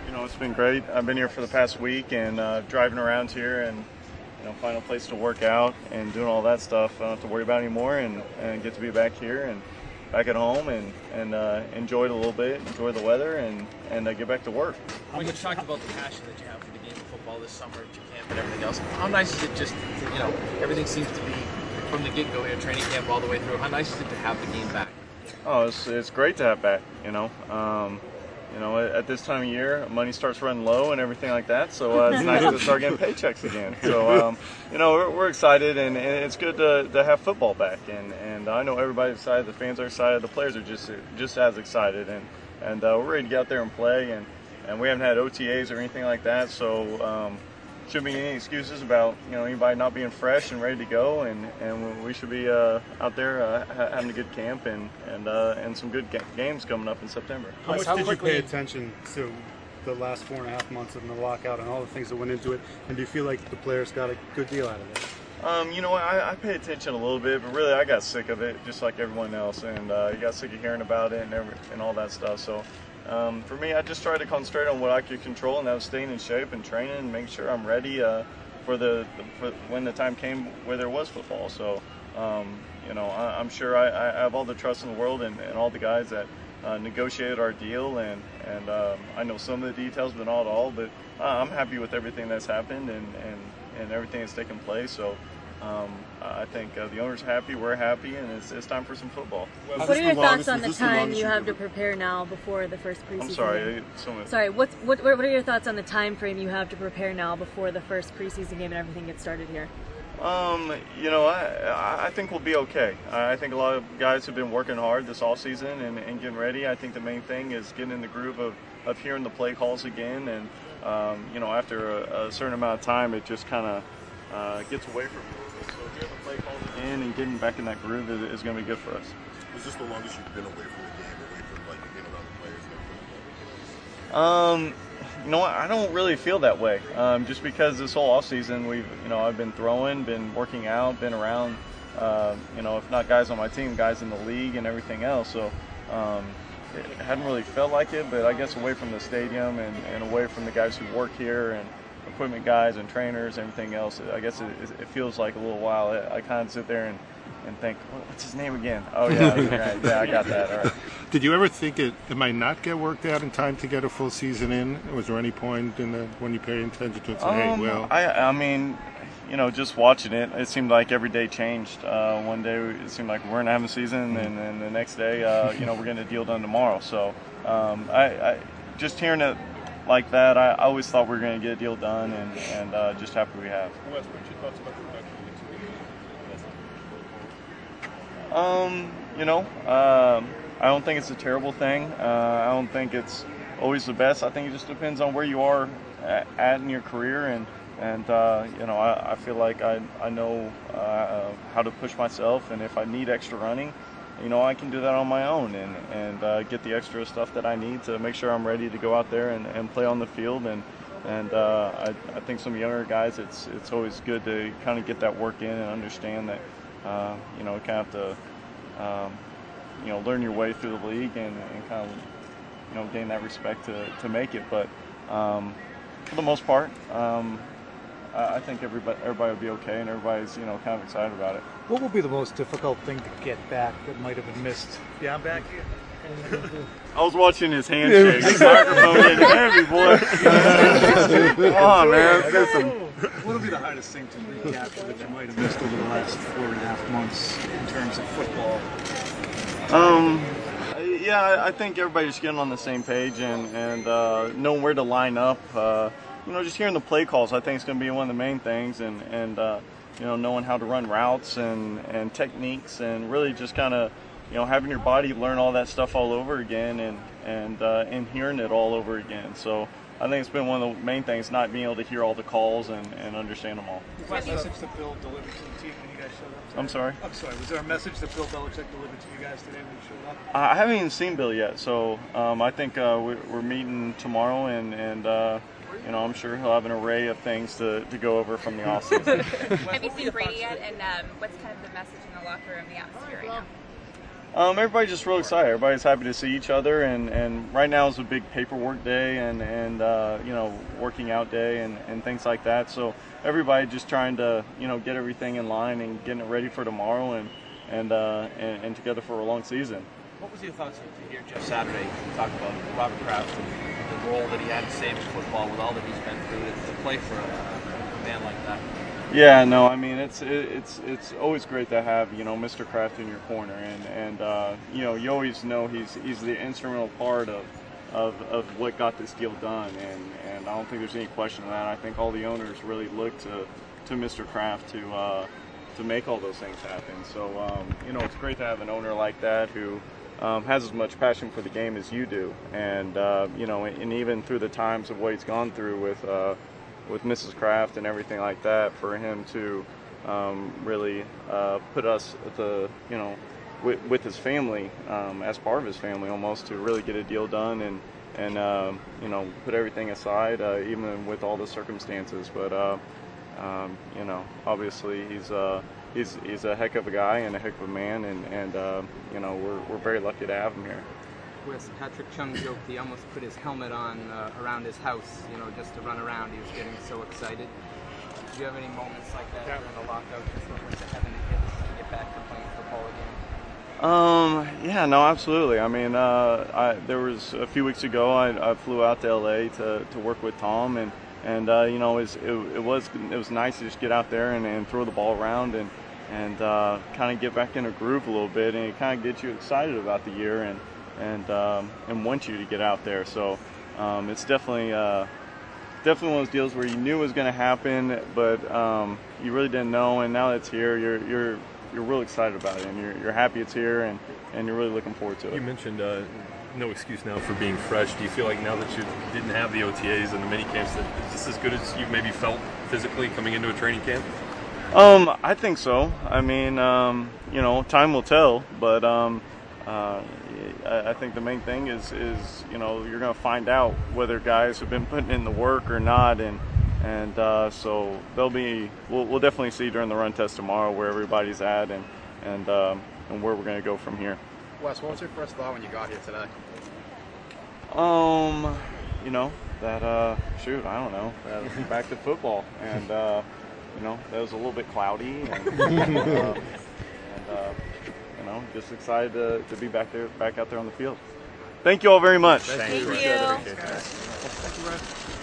It's been great. I've been here for the past week and driving around here and find a place to work out and doing all that stuff. I don't have to worry about anymore and get to be back here and back at home and enjoy it a little bit, enjoy the weather and get back to work. When you talked about the passion that you have for the game of football this summer at your camp and everything else, how nice is it just, everything seems to be from the get-go here, training camp all the way through. How nice is it to have the game back? Oh, it's great to have back, at this time of year, money starts running low and everything like that, so it's nice to start getting paychecks again. So, we're excited, and it's good to have football back, and I know everybody's excited, the fans are excited, the players are just as excited, and we're ready to get out there and play, and we haven't had OTAs or anything like that, so shouldn't be any excuses about anybody not being fresh and ready to go, and we should be out there having a good camp and some good games coming up in September. How much did you pay attention to the last 4.5 months of the lockout and all the things that went into it, and do you feel like the players got a good deal out of it? I pay attention a little bit, but really I got sick of it just like everyone else, and you got sick of hearing about it and all that stuff. So for me, I just tried to concentrate on what I could control, and that was staying in shape and training and making sure I'm ready for when the time came where there was football. So, I'm sure I have all the trust in the world and all the guys that negotiated our deal, and I know some of the details, but not all. But I'm happy with everything that's happened and everything that's taken place. So. I think the owner's happy, we're happy, and it's time for some football. What are your thoughts on the time you have to prepare now before the first preseason I'm sorry. game? Sorry, what are your thoughts on the time frame you have to prepare now before the first preseason game and everything gets started here? I think we'll be okay. I think a lot of guys have been working hard this offseason and getting ready. I think the main thing is getting in the groove of hearing the play calls again, and after a certain amount of time, it just kind of gets away from you. So hearing the play calls again and getting back in that groove is going to be good for us. Was this the longest you've been away from the game, away from being around the players? I don't really feel that way. Just because this whole off season, I've been throwing, been working out, been around, if not guys on my team, guys in the league and everything else. So it hadn't really felt like it, but I guess away from the stadium and away from the guys who work here and equipment guys and trainers, everything else, I guess it feels like a little while. I kind of sit there and think, what's his name again? Oh yeah, right. Yeah, I got that. All right. Did you ever think it might not get worked out in time to get a full season in? Was there any point when you paid attention to it? I mean, just watching it, it seemed like every day changed. One day it seemed like we're going to have a season, and then the next day, we're getting a deal done tomorrow. So I just hearing it like that, I always thought we were going to get a deal done, and just happy we have. Wes, what's your thoughts about the reduction I don't think it's a terrible thing. I don't think it's always the best. I think it just depends on where you are at in your career, and I feel like I know how to push myself, and if I need extra running, I can do that on my own and get the extra stuff that I need to make sure I'm ready to go out there and play on the field. And I think some younger guys, it's always good to kind of get that work in and understand that, you kind of have to, learn your way through the league and kind of, gain that respect to make it. But for the most part, I think everybody will be okay, and everybody's kind of excited about it. What will be the most difficult thing to get back that might have been missed? Yeah, I'm back here. I was watching his handshake. His microphone getting heavy, boy. Come on, man. What will be the hardest thing to recapture that you might have missed over the last 4.5 months in terms of football? Yeah, I think everybody's just getting on the same page and knowing where to line up. Just hearing the play calls, I think it's going to be one of the main things, and knowing how to run routes and techniques, and really just kind of, having your body learn all that stuff all over again, and hearing it all over again. So I think it's been one of the main things, not being able to hear all the calls and understand them all. Was there a message that Bill delivered to the team when you guys showed up today? I'm sorry? I'm sorry. Was there a message that Bill Belichick delivered to you guys today when you showed up? I haven't even seen Bill yet, so I think we're meeting tomorrow, and I'm sure he'll have an array of things to go over from the offseason. Have you seen Brady yet, and what's kind of the message in the locker room, the atmosphere right Everybody's just real excited. Everybody's happy to see each other, and right now is a big paperwork day and you know, working out day and things like that. So everybody just trying to, you know, get everything in line and getting it ready for tomorrow and together for a long season. What was your thoughts to hear Jeff Saturday talk about Robert Kraft and the role that he had to save football with all that he's been through to play for a man like that? Yeah, no, I mean it's always great to have, you know, Mr. Kraft in your corner, and you know, you always know he's the instrumental part of what got this deal done, and I don't think there's any question of that. I think all the owners really look to Mr. Kraft to make all those things happen. So you know, it's great to have an owner like that who has as much passion for the game as you do, and you know, and even through the times of what he's gone through with Mrs. Kraft and everything like that, for him to really put us at the, you know, with his family, as part of his family almost, to really get a deal done and you know, put everything aside, even with all the circumstances. But you know, obviously he's a heck of a guy and a heck of a man, and you know, we're very lucky to have him here. Wes, Patrick Chung joked he almost put his helmet on around his house, you know, just to run around. He was getting so excited. Do you have any moments like that during the lockout, just looking to heaven to get back to playing football again? Yeah, no, absolutely. I mean, there was a few weeks ago I flew out to LA to work with Tom, and you know, it was nice to just get out there and throw the ball around and kind of get back in a groove a little bit, and it kind of gets you excited about the year and want you to get out there. So it's definitely one of those deals where you knew it was going to happen, but you really didn't know. And now that it's here, you're real excited about it, and you're happy it's here, and you're really looking forward to it. You mentioned no excuse now for being fresh. Do you feel like now that you didn't have the OTAs and the mini camps, that is this as good as you maybe felt physically coming into a training camp? I think so. I mean, you know, time will tell, but I think the main thing is you know, you're going to find out whether guys have been putting in the work or not, and so we'll definitely see during the run test tomorrow where everybody's at and where we're going to go from here. Wes, what was your first thought when you got here today? You know, that shoot, I don't know, back to football, and you know, that was a little bit cloudy, and you know, just excited to be back out there on the field. Thank you all very much. Thank you. Thank you, Brad.